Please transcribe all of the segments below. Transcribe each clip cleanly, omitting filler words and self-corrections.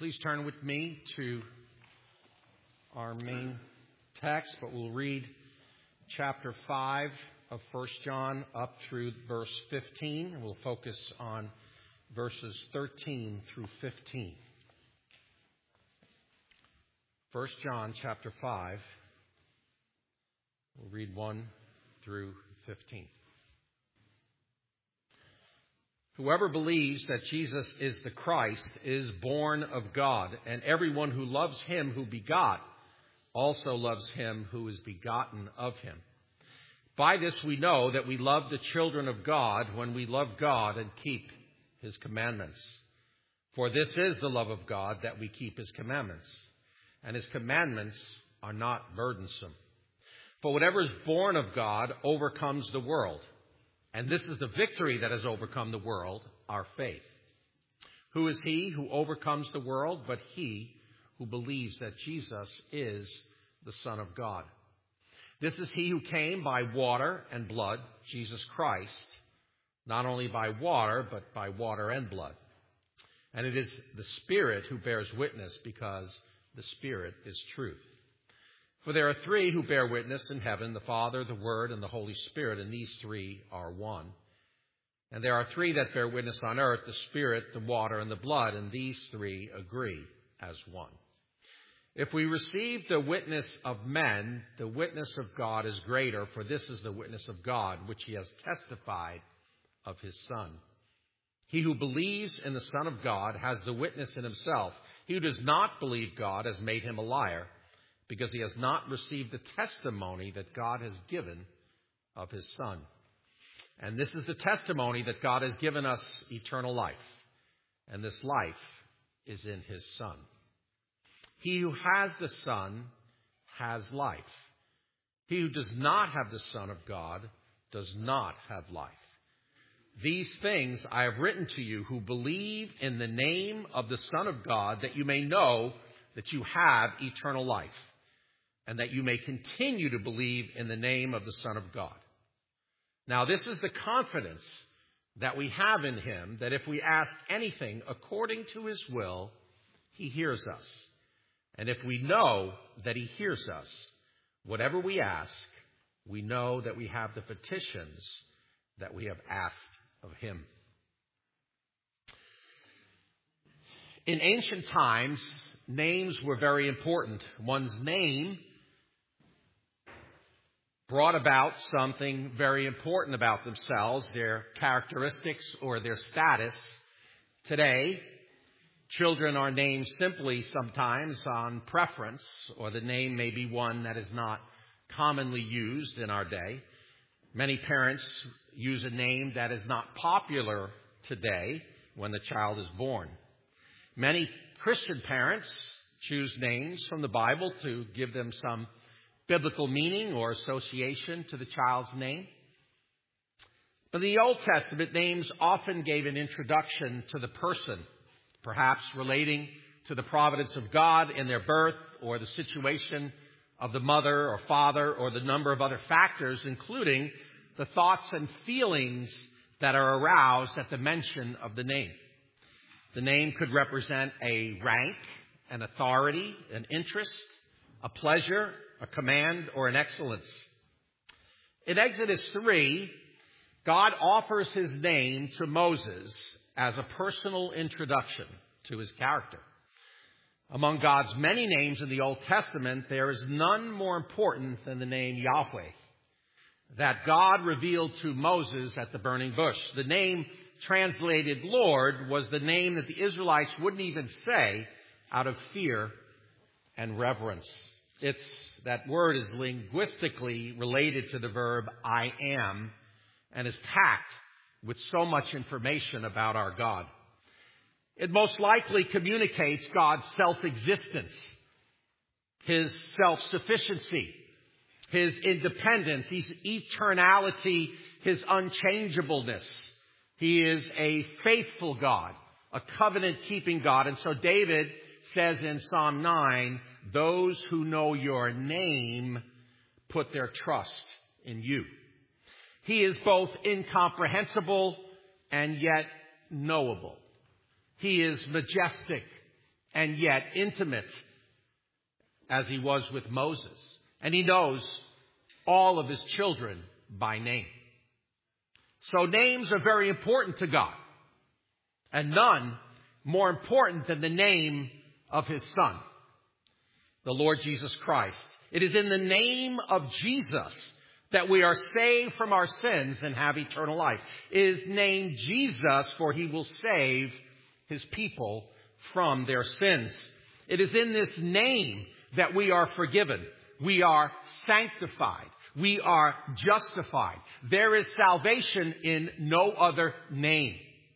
Please turn with me to our main text, but we'll read chapter 5 of 1 John up through verse 15. We'll focus on verses 13 through 15. 1 John chapter 5, we'll read 1 through 15. Whoever believes that Jesus is the Christ is born of God, and everyone who loves him who begot also loves him who is begotten of him. By this we know that we love the children of God when we love God and keep his commandments. For this is the love of God, that we keep his commandments, and his commandments are not burdensome. For whatever is born of God overcomes the world. And this is the victory that has overcome the world, our faith. Who is he who overcomes the world but he who believes that Jesus is the Son of God? This is he who came by water and blood, Jesus Christ, not only by water, but by water and blood. And it is the Spirit who bears witness, because the Spirit is truth. For there are three who bear witness in heaven, the Father, the Word, and the Holy Spirit, and these three are one. And there are three that bear witness on earth, the Spirit, the water, and the blood, and these three agree as one. If we receive the witness of men, the witness of God is greater, for this is the witness of God, which he has testified of his Son. He who believes in the Son of God has the witness in himself. He who does not believe God has made him a liar, because he has not received the testimony that God has given of his Son. And this is the testimony that God has given us, eternal life. And this life is in his Son. He who has the Son has life. He who does not have the Son of God does not have life. These things I have written to you who believe in the name of the Son of God, that you may know that you have eternal life, and that you may continue to believe in the name of the Son of God. Now, this is the confidence that we have in him, that if we ask anything according to his will, he hears us. And if we know that he hears us, whatever we ask, we know that we have the petitions that we have asked of him. In ancient times, names were very important. One's name brought about something very important about themselves, their characteristics or their status. Today, children are named simply sometimes on preference, or the name may be one that is not commonly used in our day. Many parents use a name that is not popular today when the child is born. Many Christian parents choose names from the Bible to give them some biblical meaning or association to the child's name. But in the Old Testament, names often gave an introduction to the person, perhaps relating to the providence of God in their birth, or the situation of the mother or father, or the number of other factors, including the thoughts and feelings that are aroused at the mention of the name. The name could represent a rank, an authority, an interest, a pleasure, a command, or an excellence. In Exodus 3, God offers his name to Moses as a personal introduction to his character. Among God's many names in the Old Testament, there is none more important than the name Yahweh, that God revealed to Moses at the burning bush. The name translated Lord was the name that the Israelites wouldn't even say out of fear and reverence. That word is linguistically related to the verb I am, and is packed with so much information about our God. It most likely communicates God's self-existence, his self-sufficiency, his independence, his eternality, his unchangeableness. He is a faithful God, a covenant-keeping God. And so David says in Psalm 9, those who know your name put their trust in you. He is both incomprehensible and yet knowable. He is majestic and yet intimate as he was with Moses. And he knows all of his children by name. So names are very important to God. And none more important than the name of his Son, the Lord Jesus Christ. It is in the name of Jesus that we are saved from our sins and have eternal life. It is named Jesus, for he will save his people from their sins. It is in this name that we are forgiven. We are sanctified. We are justified. There is salvation in no other name.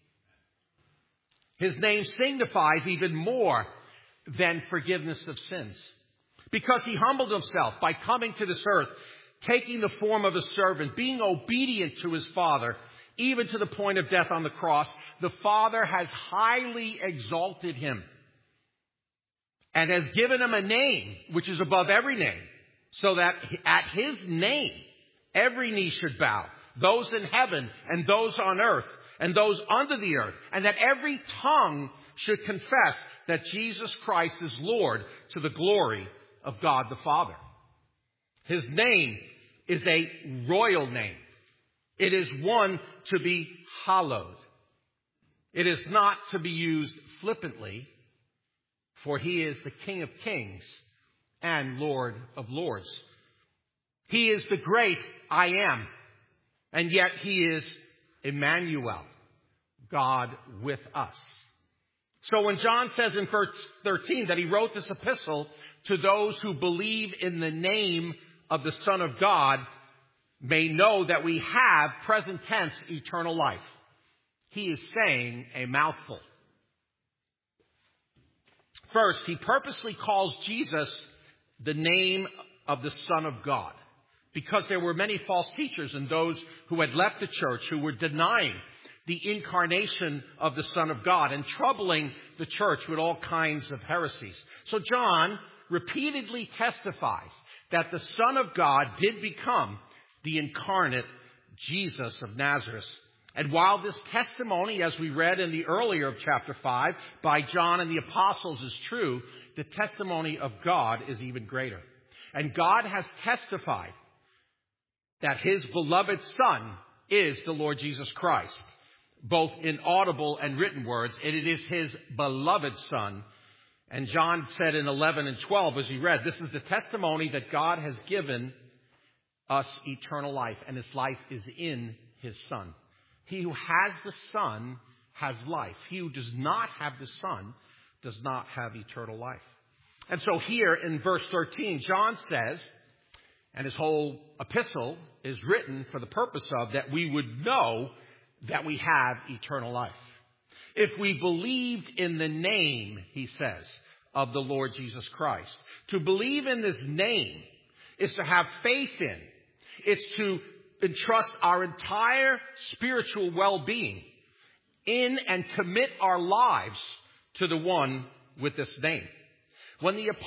His name signifies even more than forgiveness of sins, because he humbled himself by coming to this earth, taking the form of a servant, being obedient to his Father, even to the point of death on the cross. The Father has highly exalted him and has given him a name which is above every name, so that at his name every knee should bow, those in heaven and those on earth and those under the earth, and that every tongue should confess that Jesus Christ is Lord, to the glory of God the Father. His name is a royal name. It is one to be hallowed. It is not to be used flippantly, for he is the King of kings and Lord of lords. He is the great I am, and yet he is Emmanuel, God with us. So when John says in verse 13 that he wrote this epistle to those who believe in the name of the Son of God, may know that we have, present tense, eternal life. He is saying a mouthful. First, he purposely calls Jesus the name of the Son of God, because there were many false teachers and those who had left the church who were denying the incarnation of the Son of God and troubling the church with all kinds of heresies. So John repeatedly testifies that the Son of God did become the incarnate Jesus of Nazareth. And while this testimony, as we read in the earlier of chapter 5, by John and the apostles is true, the testimony of God is even greater. And God has testified that his beloved Son is the Lord Jesus Christ, both in audible and written words, and it is his beloved Son. And John said in 11 and 12, as he read, this is the testimony that God has given us eternal life, and his life is in his Son. He who has the Son has life. He who does not have the Son does not have eternal life. And so here in verse 13, John says, and his whole epistle is written for the purpose of that we would know that we have eternal life. If we believed in the name, he says, of the Lord Jesus Christ. To believe in this name is to have faith in. It's to entrust our entire spiritual well-being in and commit our lives to the one with this name. When the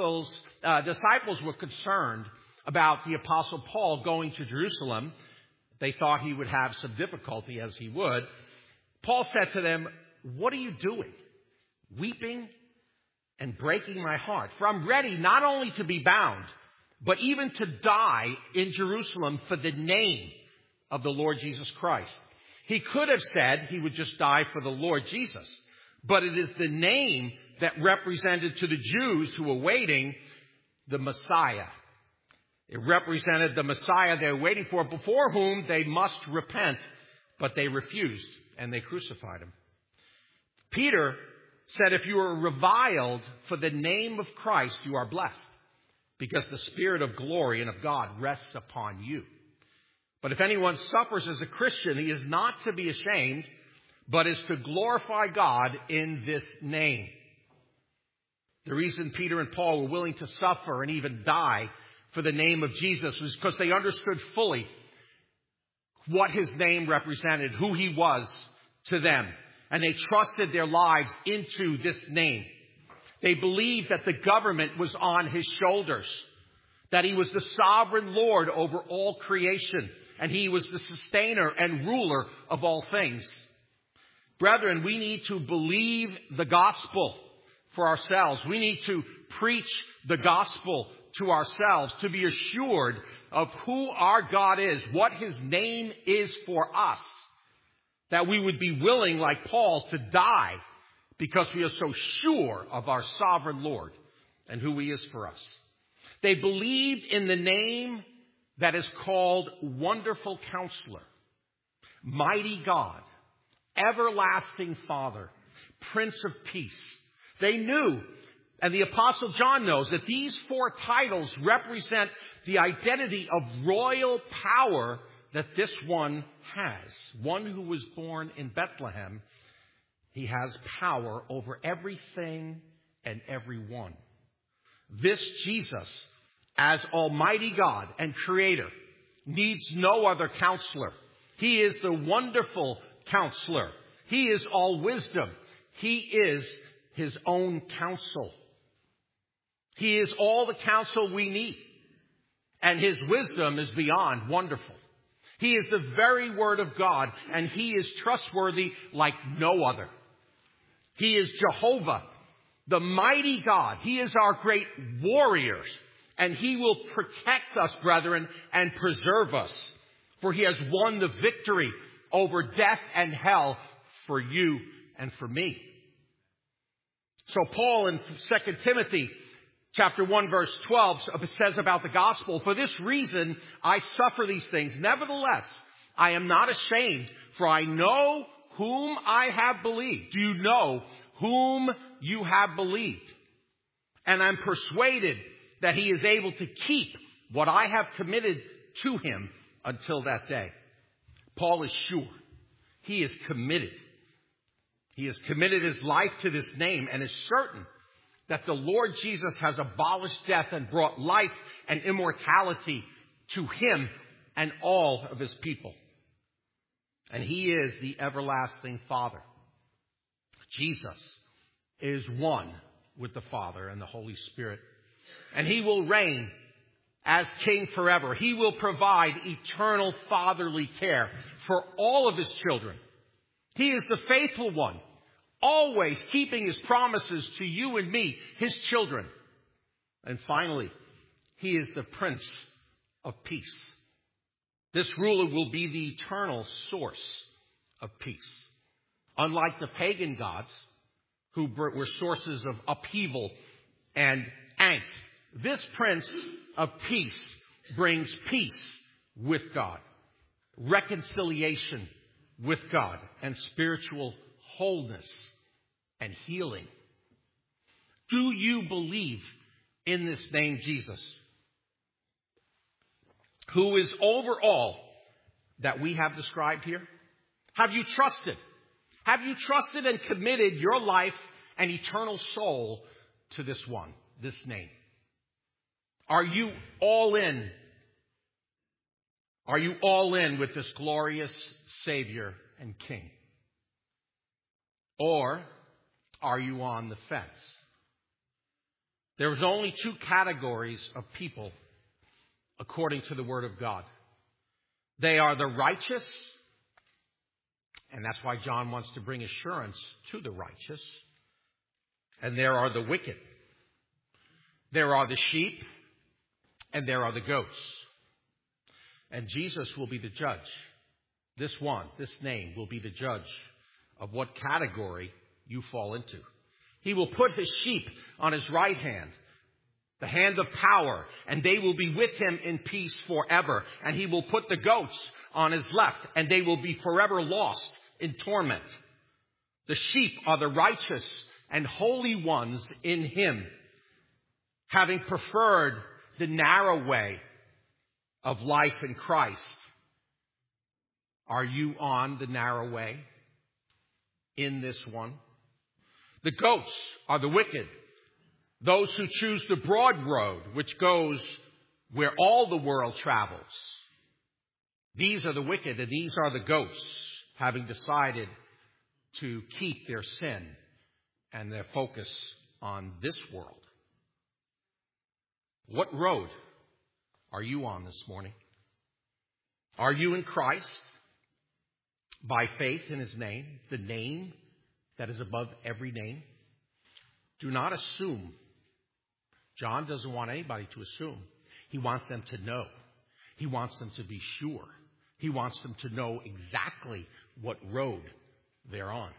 disciples were concerned about the Apostle Paul going to Jerusalem, they thought he would have some difficulty, as he would. Paul said to them, "What are you doing? Weeping and breaking my heart. For I'm ready not only to be bound, but even to die in Jerusalem for the name of the Lord Jesus Christ." He could have said he would just die for the Lord Jesus, but it is the name that represented to the Jews who were waiting the Messiah. It represented the Messiah they were waiting for, before whom they must repent, but they refused and they crucified him. Peter said, if you are reviled for the name of Christ, you are blessed, because the Spirit of glory and of God rests upon you. But if anyone suffers as a Christian, he is not to be ashamed, but is to glorify God in this name. The reason Peter and Paul were willing to suffer and even die for the name of Jesus was because they understood fully what his name represented, who he was to them. And they trusted their lives into this name. They believed that the government was on his shoulders, that he was the sovereign Lord over all creation, and he was the sustainer and ruler of all things. Brethren, we need to believe the gospel, for ourselves. We need to preach the gospel to ourselves to be assured of who our God is, what his name is for us, that we would be willing, like Paul, to die because we are so sure of our sovereign Lord and who he is for us. They believed in the name that is called Wonderful Counselor, Mighty God, Everlasting Father, Prince of Peace. They knew, and the Apostle John knows, that these four titles represent the identity of royal power that this one has. One who was born in Bethlehem, he has power over everything and everyone. This Jesus, as Almighty God and Creator, needs no other counselor. He is the Wonderful Counselor. He is all wisdom. He is his own counsel. He is all the counsel we need. And his wisdom is beyond wonderful. He is the very Word of God, and he is trustworthy like no other. He is Jehovah, the mighty God. He is our great warrior, and he will protect us, brethren, and preserve us. For he has won the victory over death and hell for you and for me. So Paul in 2 Timothy chapter 1 verse 12 says about the gospel, "For this reason I suffer these things. Nevertheless, I am not ashamed, for I know whom I have believed." Do you know whom you have believed? "And I'm persuaded that he is able to keep what I have committed to him until that day." Paul is sure. He is committed. He has committed his life to this name and is certain that the Lord Jesus has abolished death and brought life and immortality to him and all of his people. And he is the everlasting Father. Jesus is one with the Father and the Holy Spirit. And he will reign as King forever. He will provide eternal fatherly care for all of his children. He is the faithful one, always keeping his promises to you and me, his children. And finally, he is the Prince of Peace. This ruler will be the eternal source of peace. Unlike the pagan gods, who were sources of upheaval and angst, this Prince of Peace brings peace with God, reconciliation with God, and spiritual wholeness and healing. Do you believe in this name Jesus, who is over all that we have described here? Have you trusted? Have you trusted and committed your life and eternal soul to this one, this name? Are you all in? Are you all in with this glorious Savior and King? Or are you on the fence? There's only two categories of people according to the Word of God. They are the righteous, and that's why John wants to bring assurance to the righteous. And there are the wicked. There are the sheep, and there are the goats. And Jesus will be the judge. This one, this name, will be the judge of what category you fall into. He will put his sheep on his right hand, the hand of power, and they will be with him in peace forever. And he will put the goats on his left, and they will be forever lost in torment. The sheep are the righteous and holy ones in him, having preferred the narrow way of life in Christ. Are you on the narrow way in this one? The goats are the wicked, those who choose the broad road, which goes where all the world travels. These are the wicked, and these are the goats, having decided to keep their sin and their focus on this world. What road are you on this morning? Are you in Christ by faith in his name, the name that is above every name? Do not assume. John doesn't want anybody to assume. He wants them to know. He wants them to be sure. He wants them to know exactly what road they're on.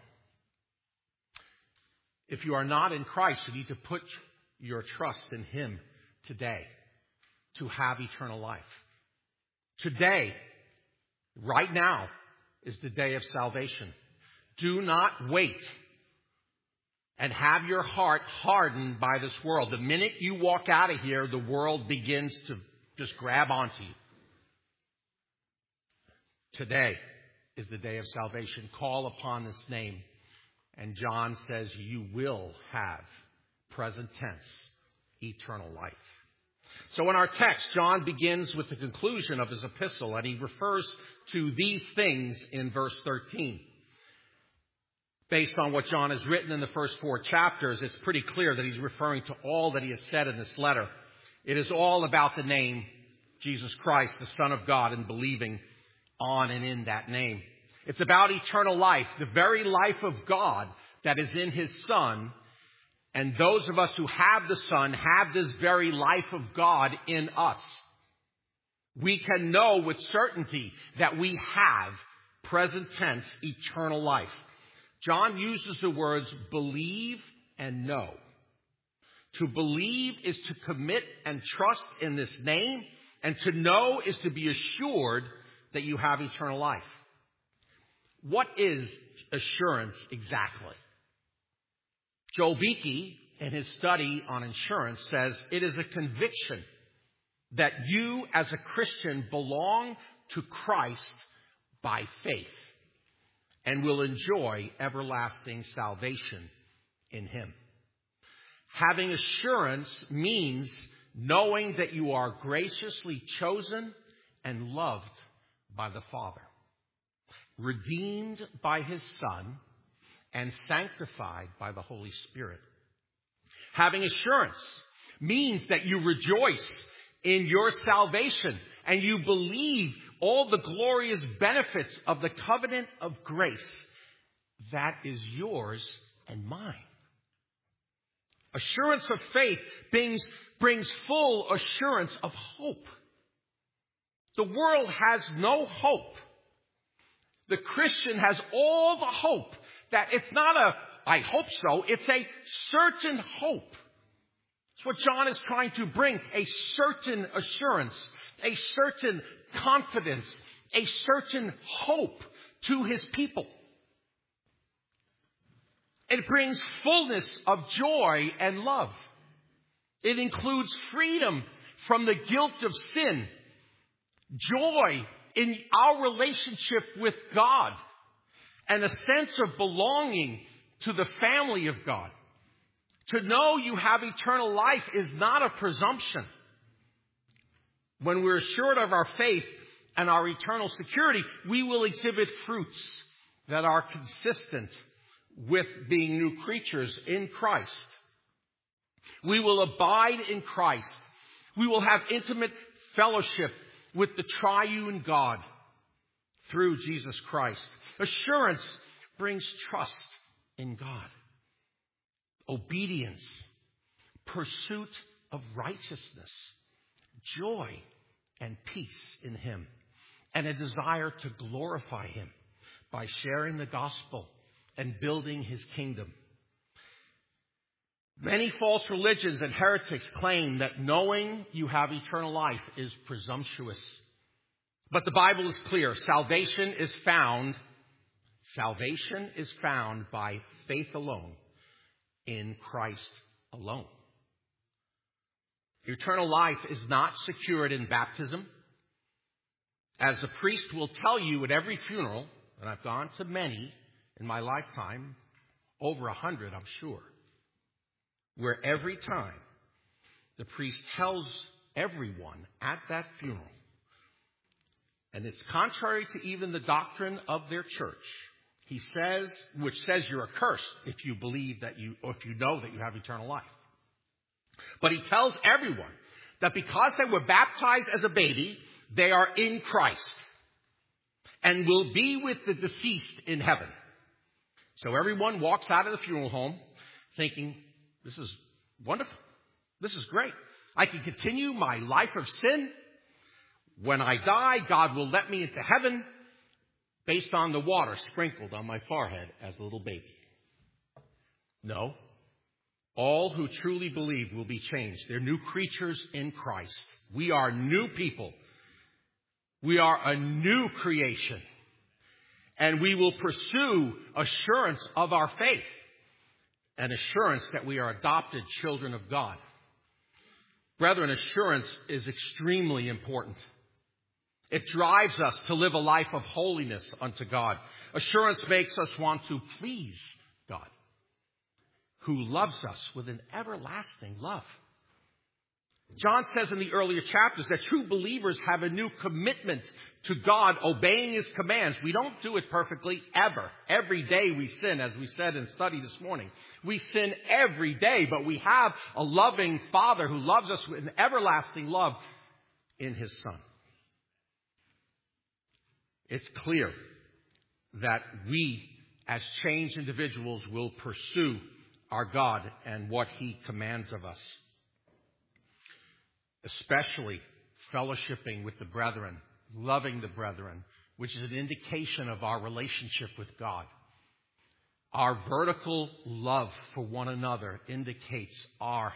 If you are not in Christ, you need to put your trust in Him today to have eternal life. Today, right now, is the day of salvation. Do not wait and have your heart hardened by this world. The minute you walk out of here, the world begins to just grab onto you. Today is the day of salvation. Call upon this name. And John says you will have, present tense, eternal life. So in our text, John begins with the conclusion of his epistle, and he refers to these things in verse 13. Based on what John has written in the first 4 chapters, it's pretty clear that he's referring to all that he has said in this letter. It is all about the name Jesus Christ, the Son of God, and believing on and in that name. It's about eternal life, the very life of God that is in His Son. And those of us who have the Son have this very life of God in us. We can know with certainty that we have, present tense, eternal life. John uses the words believe and know. To believe is to commit and trust in this name, and to know is to be assured that you have eternal life. What is assurance exactly? Joel Beeke, in his study on insurance, says it is a conviction that you as a Christian belong to Christ by faith and will enjoy everlasting salvation in Him. Having assurance means knowing that you are graciously chosen and loved by the Father, redeemed by His Son, and sanctified by the Holy Spirit. Having assurance means that you rejoice in your salvation and you believe all the glorious benefits of the covenant of grace that is yours and mine. Assurance of faith brings full assurance of hope. The world has no hope. The Christian has all the hope that it's not I hope so, it's a certain hope. It's what John is trying to bring, a certain assurance, a certain confidence, a certain hope to his people. It brings fullness of joy and love. It includes freedom from the guilt of sin, joy in our relationship with God, and a sense of belonging to the family of God. To know you have eternal life is not a presumption. When we're assured of our faith and our eternal security, we will exhibit fruits that are consistent with being new creatures in Christ. We will abide in Christ. We will have intimate fellowship with the triune God through Jesus Christ. Assurance brings trust in God, obedience, pursuit of righteousness, joy and peace in Him, and a desire to glorify Him by sharing the gospel and building His kingdom. Many false religions and heretics claim that knowing you have eternal life is presumptuous. But the Bible is clear. Salvation is found by faith alone, in Christ alone. Eternal life is not secured in baptism. As the priest will tell you at every funeral, and I've gone to many in my lifetime, over 100 I'm sure, where every time the priest tells everyone at that funeral, and it's contrary to even the doctrine of their church, he says, which says you're accursed if you believe that or if you know that you have eternal life. But he tells everyone that because they were baptized as a baby, they are in Christ and will be with the deceased in heaven. So everyone walks out of the funeral home thinking, This is wonderful. This is great. I can continue my life of sin. When I die, God will let me into heaven based on the water sprinkled on my forehead as a little baby. No. All who truly believe will be changed. They're new creatures in Christ. We are new people. We are a new creation. And we will pursue assurance of our faith. An assurance that we are adopted children of God. Brethren, assurance is extremely important. It drives us to live a life of holiness unto God. Assurance makes us want to please God, who loves us with an everlasting love. John says in the earlier chapters that true believers have a new commitment to God, obeying His commands. We don't do it perfectly, ever. Every day we sin, as we said in study this morning. We sin every day, but we have a loving Father who loves us with an everlasting love in His Son. It's clear that we, as changed individuals, will pursue our God and what He commands of us. Especially fellowshipping with the brethren, loving the brethren, which is an indication of our relationship with God. Our vertical love for one another indicates our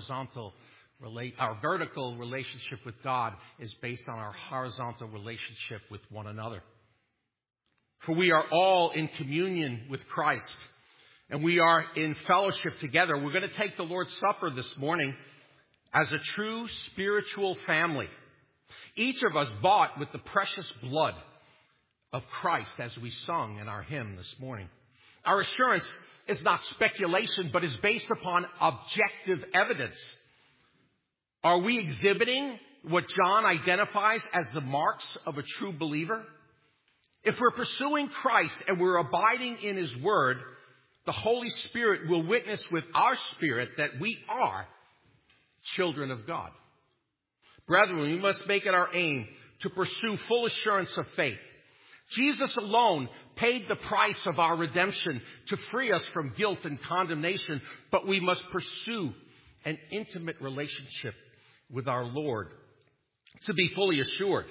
vertical relationship with God is based on our horizontal relationship with one another. For we are all in communion with Christ, and we are in fellowship together. We're going to take the Lord's Supper this morning as a true spiritual family. Each of us bought with the precious blood of Christ, as we sung in our hymn this morning. Our assurance is not speculation, but is based upon objective evidence. Are we exhibiting what John identifies as the marks of a true believer? If we're pursuing Christ and we're abiding in His Word, the Holy Spirit will witness with our spirit that we are children of God. Brethren, we must make it our aim to pursue full assurance of faith. Jesus alone paid the price of our redemption to free us from guilt and condemnation, but we must pursue an intimate relationship with our Lord to be fully assured.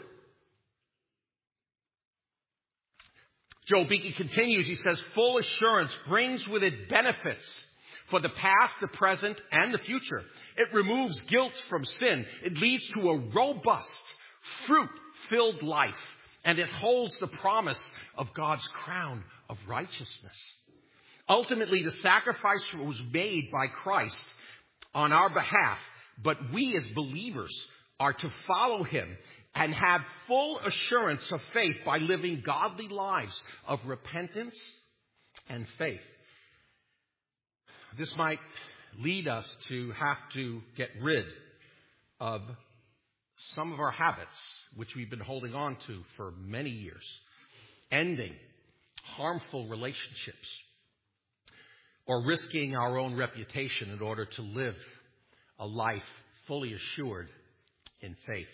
Joel Beeke continues, he says, full assurance brings with it benefits for the past, the present, and the future. It removes guilt from sin. It leads to a robust, fruit-filled life. And it holds the promise of God's crown of righteousness. Ultimately, the sacrifice was made by Christ on our behalf. But we as believers are to follow Him and have full assurance of faith by living godly lives of repentance and faith. This might lead us to have to get rid of some of our habits, which we've been holding on to for many years, ending harmful relationships, or risking our own reputation in order to live a life fully assured in faith.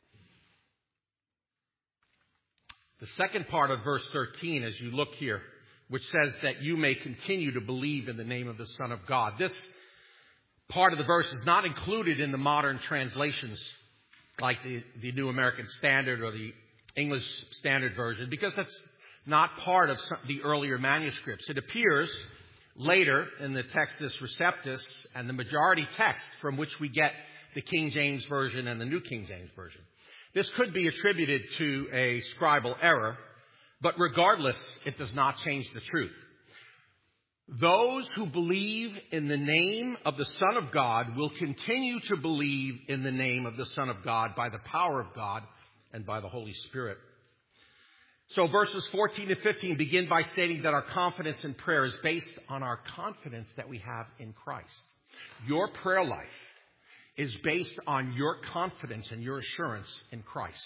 The second part of verse 13, as you look here, which says that you may continue to believe in the name of the Son of God. This part of the verse is not included in the modern translations like the New American Standard or the English Standard Version, because that's not part of the earlier manuscripts. It appears later in the Textus Receptus and the majority text from which we get the King James Version and the New King James Version. This could be attributed to a scribal error, but regardless, it does not change the truth. Those who believe in the name of the Son of God will continue to believe in the name of the Son of God by the power of God and by the Holy Spirit. So verses 14 to 15 begin by stating that our confidence in prayer is based on our confidence that we have in Christ. Your prayer life is based on your confidence and your assurance in Christ.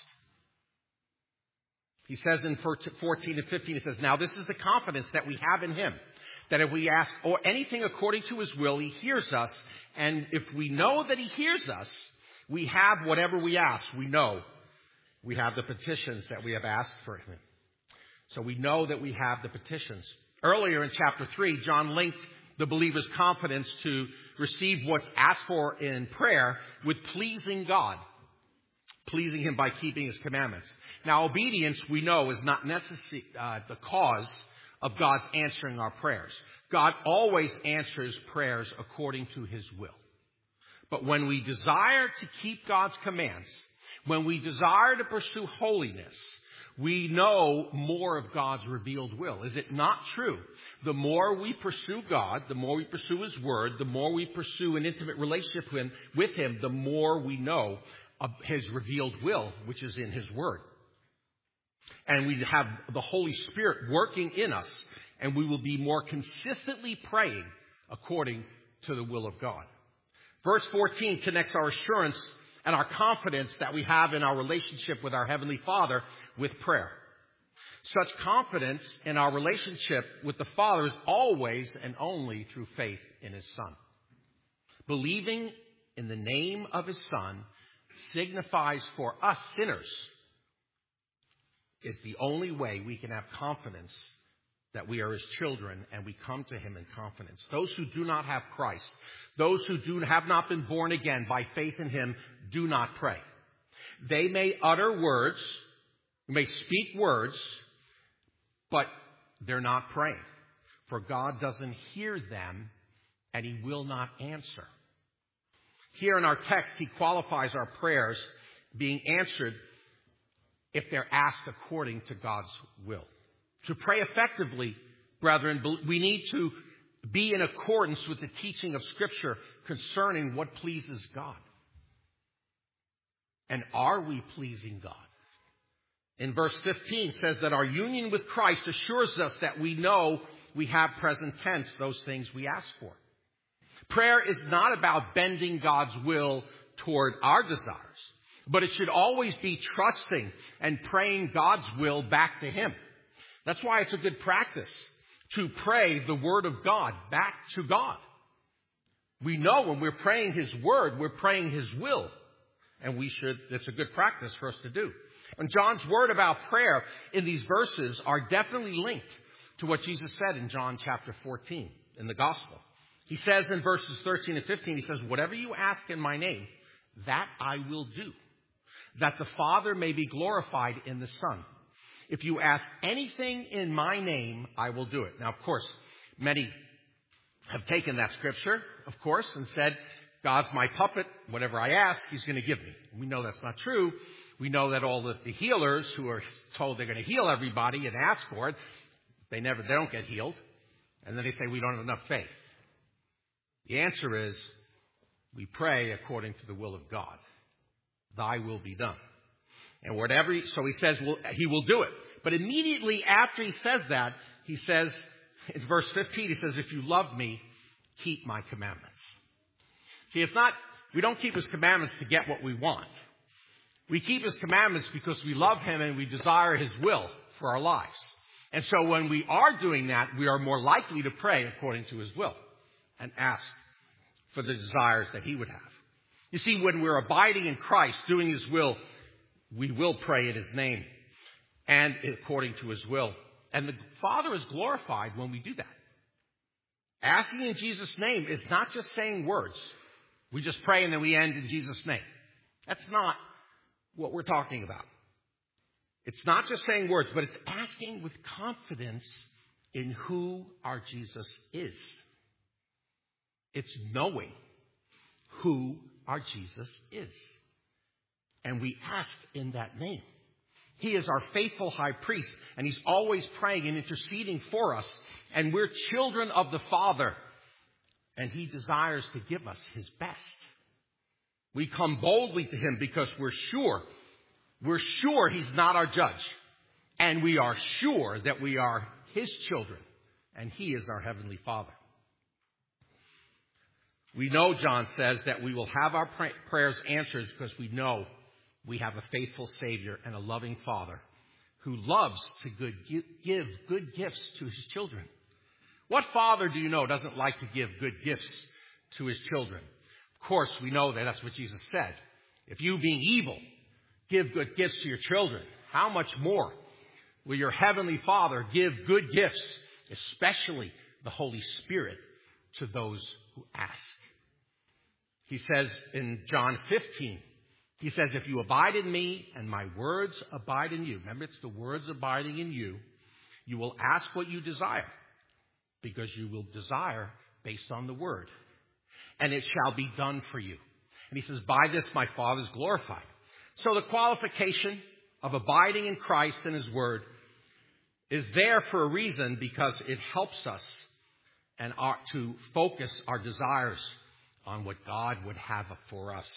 He says in 14 to 15, he says, now this is the confidence that we have in Him, that if we ask or anything according to His will, He hears us. And if we know that He hears us, we have whatever we ask. We know we have the petitions that we have asked for Him. So we know that we have the petitions. Earlier in chapter 3, John linked the believer's confidence to receive what's asked for in prayer with pleasing God, pleasing Him by keeping His commandments. Now, obedience, we know, is not necessarily the cause of God's answering our prayers. God always answers prayers according to His will. But when we desire to keep God's commands, when we desire to pursue holiness, we know more of God's revealed will. Is it not true? The more we pursue God, the more we pursue His Word, the more we pursue an intimate relationship with Him, the more we know of His revealed will, which is in His Word. And we have the Holy Spirit working in us, and we will be more consistently praying according to the will of God. Verse 14 connects our assurance and our confidence that we have in our relationship with our Heavenly Father with prayer. Such confidence in our relationship with the Father is always and only through faith in His Son. Believing in the name of His Son signifies for us sinners is the only way we can have confidence that we are His children and we come to Him in confidence. Those who do not have Christ, those who have not been born again by faith in Him, do not pray. They may utter words, may speak words, but they're not praying. For God doesn't hear them, and He will not answer. Here in our text, He qualifies our prayers being answered if they're asked according to God's will. To pray effectively, brethren, we need to be in accordance with the teaching of Scripture concerning what pleases God. And are we pleasing God? In verse 15 says that our union with Christ assures us that we know we have present tense those things we ask for. Prayer is not about bending God's will toward our desires, but it should always be trusting and praying God's will back to Him. That's why it's a good practice to pray the Word of God back to God. We know when we're praying His Word, we're praying His will. And it's a good practice for us to do. And John's word about prayer in these verses are definitely linked to what Jesus said in John chapter 14 in the gospel. He says in verses 13 and 15, He says, whatever you ask in my name, that I will do, that the Father may be glorified in the Son. If you ask anything in my name, I will do it. Now, of course, many have taken that scripture, of course, and said, God's my puppet. Whatever I ask, He's going to give me. We know that's not true. We know that all the healers who are told they're going to heal everybody and ask for it, they don't get healed. And then they say, we don't have enough faith. The answer is, we pray according to the will of God. Thy will be done. And so He says, He will do it. But immediately after He says that, He says, in verse 15, He says, if you love me, keep my commandments. See, we don't keep His commandments to get what we want. We keep His commandments because we love Him and we desire His will for our lives. And so when we are doing that, we are more likely to pray according to His will and ask for the desires that He would have. You see, when we're abiding in Christ, doing His will, we will pray in His name and according to His will. And the Father is glorified when we do that. Asking in Jesus' name is not just saying words. We just pray and then we end in Jesus' name. That's not what we're talking about. It's not just saying words, but it's asking with confidence in who our Jesus is. It's knowing who our Jesus is. And we ask in that name. He is our faithful high priest, and He's always praying and interceding for us. And we're children of the Father, and He desires to give us His best. We come boldly to Him because we're sure He's not our judge. And we are sure that we are His children, and He is our Heavenly Father. We know, John says, that we will have our prayers answered because we know we have a faithful Savior and a loving Father who loves to give good gifts to His children. What father do you know doesn't like to give good gifts to his children? Of course, we know that that's what Jesus said. If you, being evil, give good gifts to your children, how much more will your Heavenly Father give good gifts, especially the Holy Spirit, to those who ask. He says in John 15, he says, if you abide in me and my words abide in you, remember it's the words abiding in you, you will ask what you desire, because you will desire based on the word, and it shall be done for you. And he says, by this my Father is glorified. So the qualification of abiding in Christ and his word is there for a reason, because it helps us and to focus our desires on what God would have for us.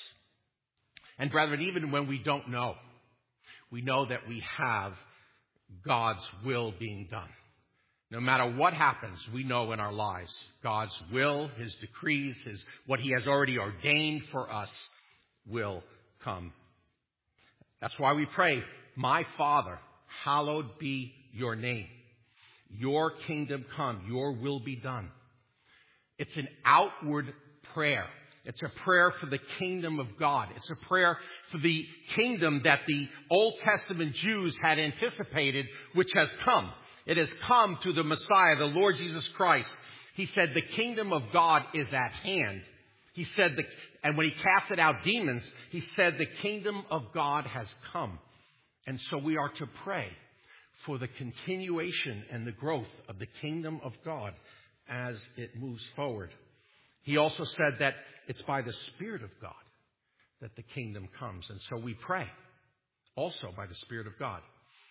And brethren, even when we don't know, we know that we have God's will being done. No matter what happens, we know in our lives, God's will, his decrees, what he has already ordained for us will come. That's why we pray, my Father, hallowed be your name. Your kingdom come, your will be done. It's an outward prayer. It's a prayer for the kingdom of God. It's a prayer for the kingdom that the Old Testament Jews had anticipated, which has come. It has come to the Messiah, the Lord Jesus Christ. He said, the kingdom of God is at hand. He said, and when he casted out demons, he said, the kingdom of God has come. And so we are to pray for the continuation and the growth of the kingdom of God as it moves forward. He also said that it's by the Spirit of God that the kingdom comes. And so we pray also by the Spirit of God.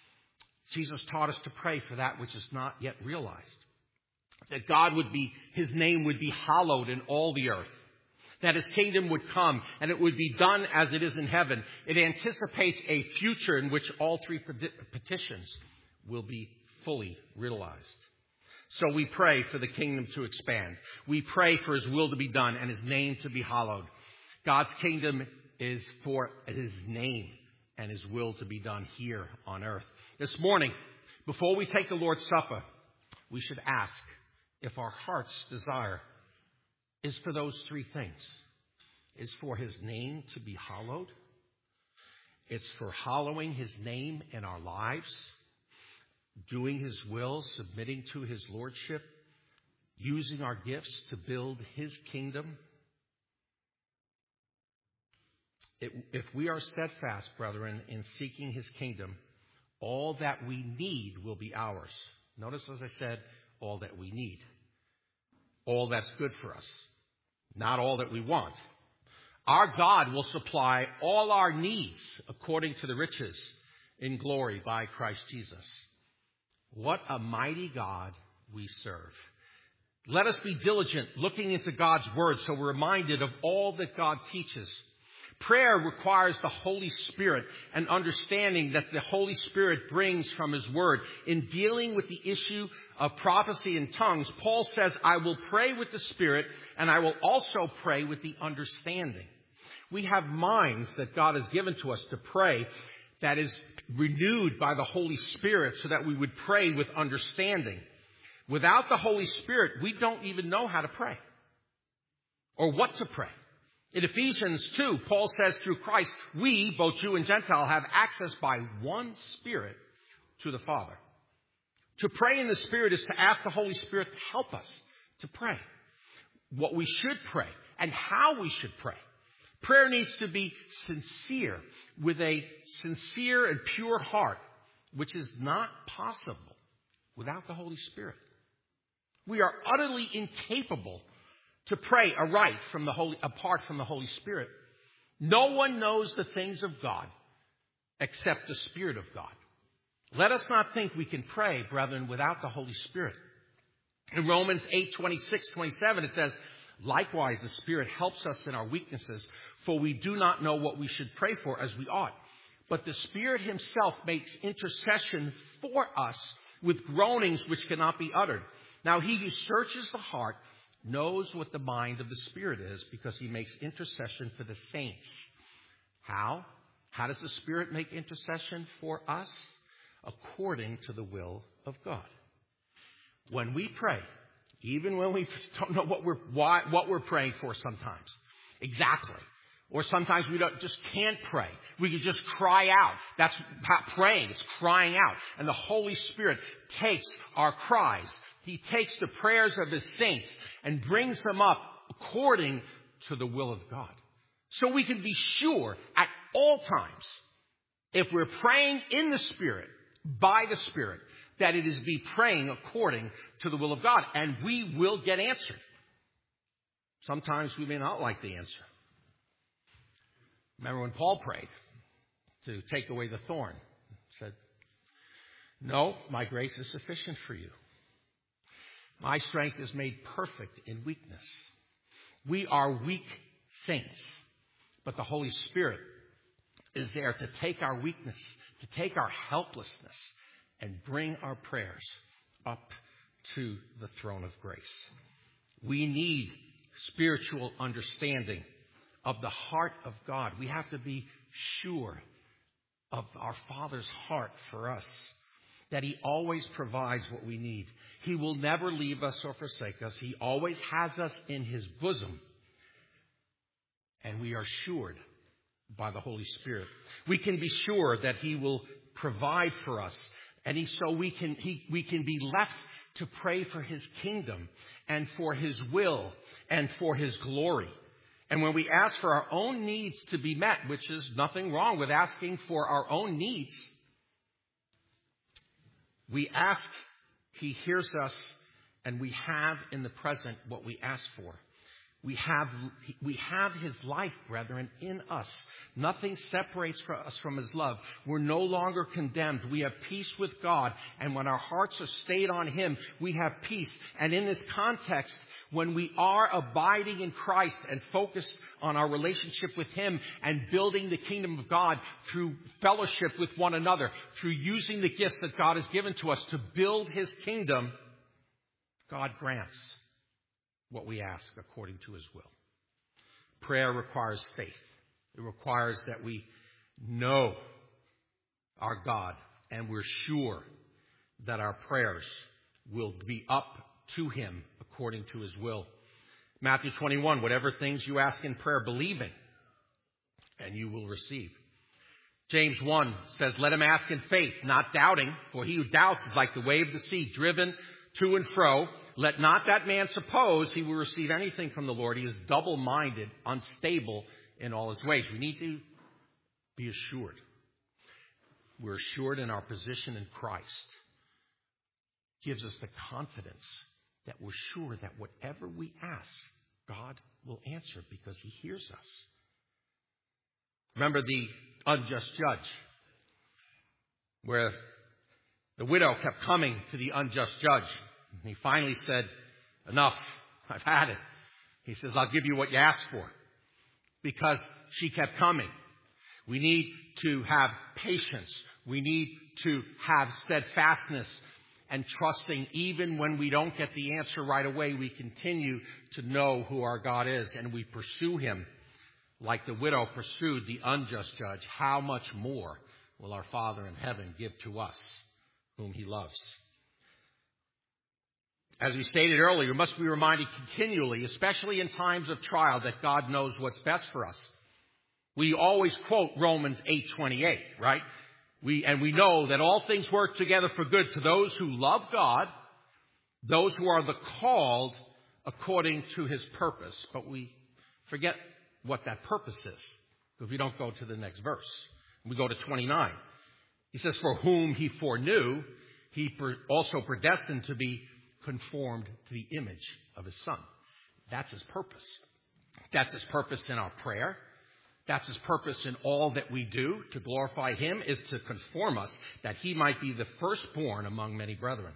Jesus taught us to pray for that which is not yet realized. That God would be, his name would be hallowed in all the earth. That his kingdom would come and it would be done as it is in heaven. It anticipates a future in which all three petitions will be fully realized. So we pray for the kingdom to expand. We pray for his will to be done and his name to be hallowed. God's kingdom is for his name and his will to be done here on earth. This morning, before we take the Lord's Supper, we should ask if our heart's desire is for those three things. Is for his name to be hallowed. It's for hallowing his name in our lives. Doing his will, submitting to his lordship, using our gifts to build his kingdom. If we are steadfast, brethren, in seeking his kingdom, all that we need will be ours. Notice, as I said, all that we need. All that's good for us. Not all that we want. Our God will supply all our needs according to the riches in glory by Christ Jesus. What a mighty God we serve. Let us be diligent looking into God's word so we're reminded of all that God teaches. Prayer requires the Holy Spirit and understanding that the Holy Spirit brings from his word. In dealing with the issue of prophecy in tongues, Paul says, I will pray with the Spirit and I will also pray with the understanding. We have minds that God has given to us to pray that is renewed by the Holy Spirit so that we would pray with understanding. Without the Holy Spirit, we don't even know how to pray or what to pray. In Ephesians 2, Paul says through Christ, we, both Jew and Gentile, have access by one Spirit to the Father. To pray in the Spirit is to ask the Holy Spirit to help us to pray. What we should pray and how we should pray. Prayer needs to be sincere, with a sincere and pure heart, which is not possible without the Holy Spirit. We are utterly incapable to pray aright apart from the Holy Spirit. No one knows the things of God except the Spirit of God. Let us not think we can pray, brethren, without the Holy Spirit. In Romans 8:26-27, it says, likewise, the Spirit helps us in our weaknesses, for we do not know what we should pray for as we ought. But the Spirit himself makes intercession for us with groanings which cannot be uttered. Now, he who searches the heart knows what the mind of the Spirit is, because he makes intercession for the saints. How? How does the Spirit make intercession for us? According to the will of God. When we pray, even when we don't know what we're praying for sometimes, exactly, or sometimes we just can't pray, we can just cry out. That's praying. It's crying out, and the Holy Spirit takes our cries He takes the prayers of his saints and brings them up according to the will of God. So we can be sure at all times, if we're praying in the Spirit, by the Spirit, that it is be praying according to the will of God. And we will get answered. Sometimes we may not like the answer. Remember when Paul prayed to take away the thorn? He said, "No, my grace is sufficient for you. My strength is made perfect in weakness." We are weak saints, but the Holy Spirit is there to take our weakness, to take our helplessness, and bring our prayers up to the throne of grace. We need spiritual understanding of the heart of God. We have to be sure of our Father's heart for us, that He always provides what we need. He will never leave us or forsake us. He always has us in His bosom. And we are assured by the Holy Spirit. We can be sure that He will provide for us. And we can be left to pray for His kingdom and for His will and for His glory. And when we ask for our own needs to be met, which is nothing wrong with asking for our own needs, we ask, He hears us, and we have in the present what we ask for. We have His life, brethren, in us. Nothing separates us from His love. We're no longer condemned. We have peace with God. And when our hearts are stayed on Him, we have peace. And in this context, when we are abiding in Christ and focused on our relationship with Him and building the kingdom of God through fellowship with one another, through using the gifts that God has given to us to build His kingdom, God grants what we ask according to His will. Prayer requires faith. It requires that we know our God and we're sure that our prayers will be up to Him according to His will. Matthew 21, whatever things you ask in prayer, believing, and you will receive. James 1 says, let him ask in faith, not doubting, for he who doubts is like the wave of the sea, driven to and fro. Let not that man suppose he will receive anything from the Lord. He is double-minded, unstable in all his ways. We need to be assured. We're assured in our position in Christ. Gives us the confidence that we're sure that whatever we ask, God will answer because He hears us. Remember the unjust judge, where the widow kept coming to the unjust judge. And he finally said, enough, I've had it. He says, I'll give you what you asked for. Because she kept coming. We need to have patience. We need to have steadfastness and trusting. Even when we don't get the answer right away, we continue to know who our God is and we pursue Him like the widow pursued the unjust judge. How much more will our Father in heaven give to us whom He loves? As we stated earlier, we must be reminded continually, especially in times of trial, that God knows what's best for us. We always quote Romans 8:28, right? We know that all things work together for good to those who love God, those who are the called according to His purpose. But we forget what that purpose is, because we don't go to the next verse. We go to 29. He says, for whom He foreknew, He also predestined to be conformed to the image of His Son. That's His purpose. That's His purpose in our prayer. That's His purpose in all that we do to glorify Him, is to conform us that He might be the firstborn among many brethren.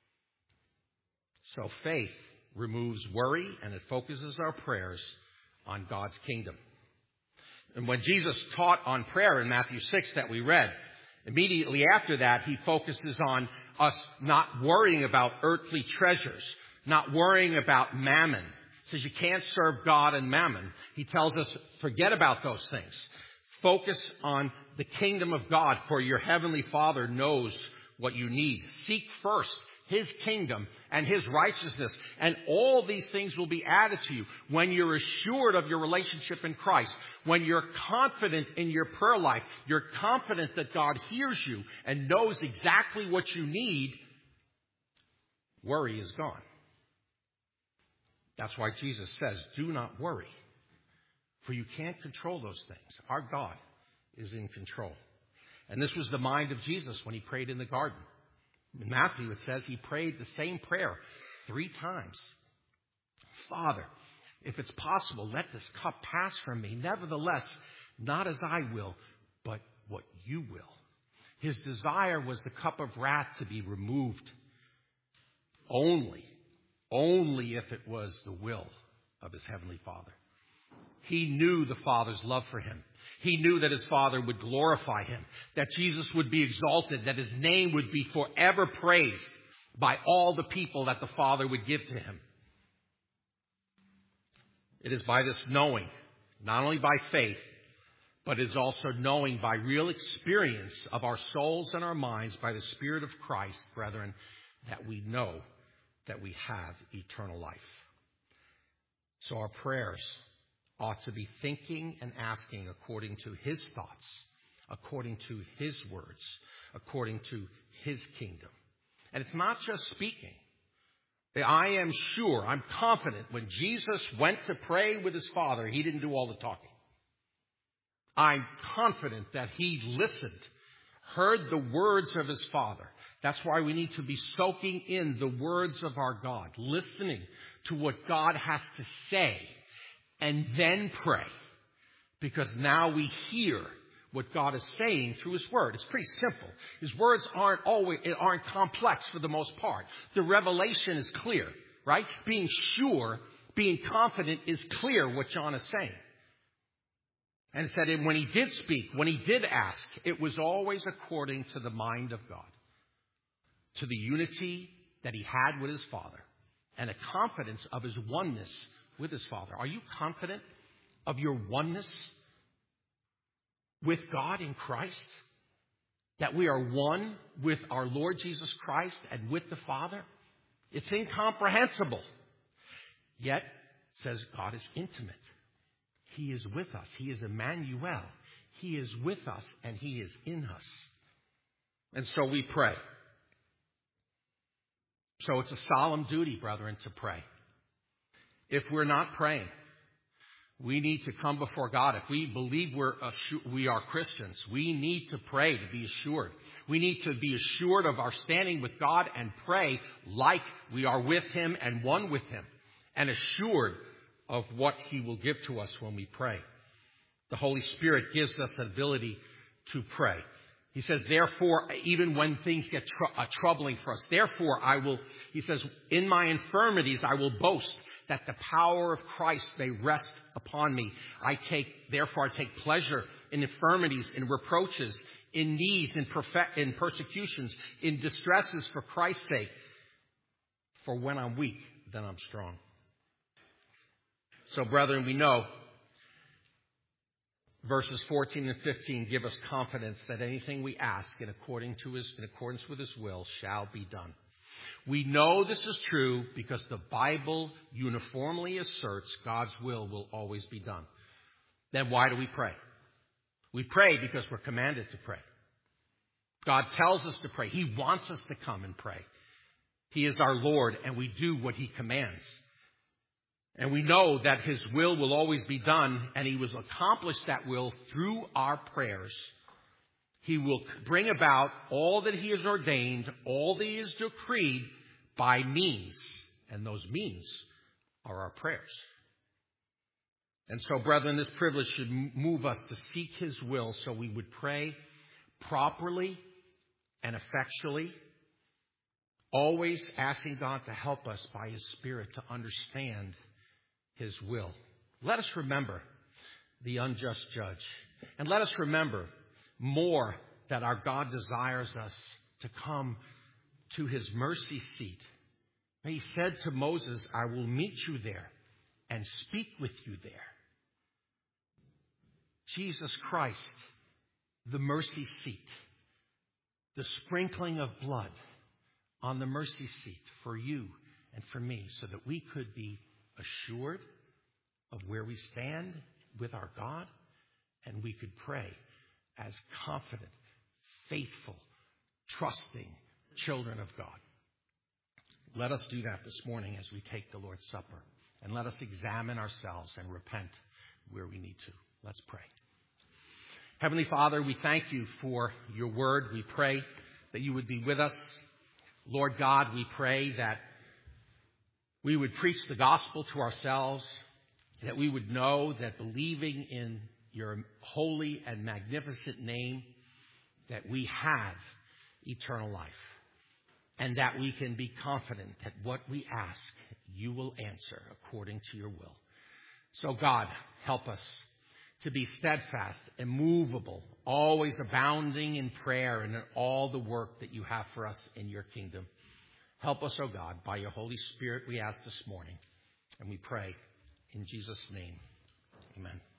So faith removes worry and it focuses our prayers on God's kingdom. And when Jesus taught on prayer in Matthew 6 that we read, immediately after that, He focuses on us not worrying about earthly treasures, not worrying about mammon. He says you can't serve God and mammon. He tells us forget about those things. Focus on the kingdom of God, for your heavenly Father knows what you need. Seek first His kingdom and His righteousness, and all these things will be added to you. When you're assured of your relationship in Christ, when you're confident in your prayer life, you're confident that God hears you and knows exactly what you need, Worry is gone. That's why Jesus says, do not worry, for you can't control those things. Our God is in control. And this was the mind of Jesus when he prayed in the garden. In Matthew, it says he prayed the same prayer 3 times. Father, if it's possible, let this cup pass from me. Nevertheless, not as I will, but what you will. His desire was the cup of wrath to be removed. Only if it was the will of his heavenly Father. He knew the Father's love for him. He knew that his Father would glorify him, that Jesus would be exalted, that his name would be forever praised by all the people that the Father would give to him. It is by this knowing, not only by faith, but it is also knowing by real experience of our souls and our minds by the Spirit of Christ, brethren, that we know that we have eternal life. So our prayers ought to be thinking and asking according to his thoughts, according to his words, according to his kingdom. And it's not just speaking. I am sure, I'm confident, when Jesus went to pray with his Father, he didn't do all the talking. I'm confident that he listened, heard the words of his Father. That's why we need to be soaking in the words of our God, listening to what God has to say, and then pray. Because now we hear what God is saying through his word. It's pretty simple. His words aren't complex for the most part. The revelation is clear, right? Being sure, being confident is clear what John is saying. And it said when he did speak, when he did ask, it was always according to the mind of God, to the unity that he had with his Father, and a confidence of his oneness with his Father. Are you confident of your oneness with God in Christ? That we are one with our Lord Jesus Christ and with the Father? It's incomprehensible. Yet, it says God is intimate. He is with us. He is Emmanuel. He is with us and he is in us. And so we pray. So it's a solemn duty, brethren, to pray. If we're not praying, we need to come before God. If we believe we are Christians, we need to pray to be assured. We need to be assured of our standing with God and pray like we are with him and one with him, and assured of what he will give to us when we pray. The Holy Spirit gives us an ability to pray. He says, therefore, even when things get troubling for us, therefore he says, in my infirmities I will boast, that the power of Christ may rest upon me. Therefore I take pleasure in infirmities, in reproaches, in needs, in persecutions, in distresses for Christ's sake. For when I'm weak, then I'm strong. So, brethren, we know verses 14 and 15 give us confidence that anything we ask in accordance with his will shall be done. We know this is true because the Bible uniformly asserts God's will always be done. Then why do we pray? We pray because we're commanded to pray. God tells us to pray. He wants us to come and pray. He is our Lord, and we do what he commands. And we know that his will always be done, and he will accomplish that will through our prayers. He will bring about all that he has ordained, all that he has decreed by means. And those means are our prayers. And so, brethren, this privilege should move us to seek his will so we would pray properly and effectually, always asking God to help us by his Spirit to understand his will. Let us remember the unjust judge. And let us remember more that our God desires us to come to his mercy seat. He said to Moses, I will meet you there and speak with you there. Jesus Christ, the mercy seat, the sprinkling of blood on the mercy seat for you and for me, so that we could be assured of where we stand with our God, and we could pray as confident, faithful, trusting children of God. Let us do that this morning as we take the Lord's Supper. And let us examine ourselves and repent where we need to. Let's pray. Heavenly Father, we thank you for your word. We pray that you would be with us. Lord God, we pray that we would preach the gospel to ourselves, that we would know that believing in your holy and magnificent name, that we have eternal life, and that we can be confident that what we ask, you will answer according to your will. So God, help us to be steadfast, immovable, always abounding in prayer and in all the work that you have for us in your kingdom. Help us, O God, by your Holy Spirit, we ask this morning, and we pray in Jesus' name. Amen.